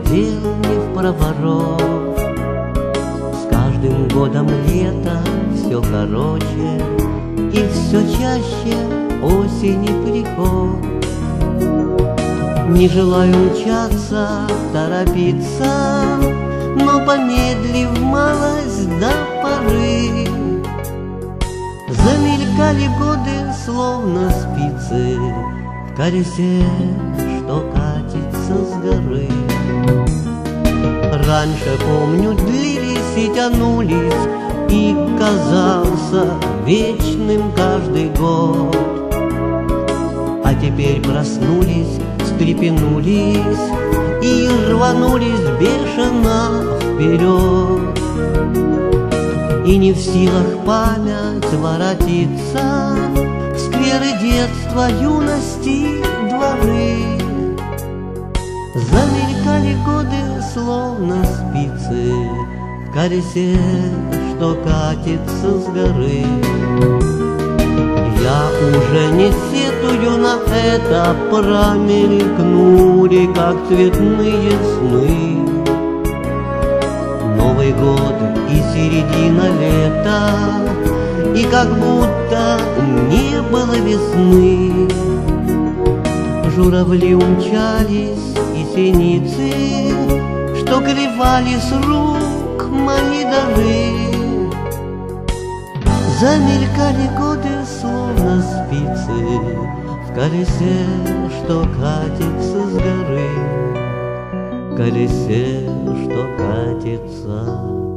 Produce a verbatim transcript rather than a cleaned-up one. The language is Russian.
дел не впроворот. С каждым годом лето все короче, и все чаще осени приход. Не желаю мчаться, торопиться, но помедлив малость до поры. Замелькали годы, словно спицы в колесе, что катится с горы. Раньше, помню, длились и тянулись, и казался вечным каждый год. А теперь проснулись, встрепенулись и рванулись бешено вперед. И не в силах память воротиться в скверы детства, юности, дворы. Замелькали годы, словно спицы в колесе, что катится с горы. Я уже не сетую на это, промелькнули, как цветные сны. Новый год и середина лета, и как будто не было весны. Журавли умчались, и синицы, что клевали с рук мои дары. Замелькали годы, словно спицы в колесе, что катится с горы. В колесе, что катится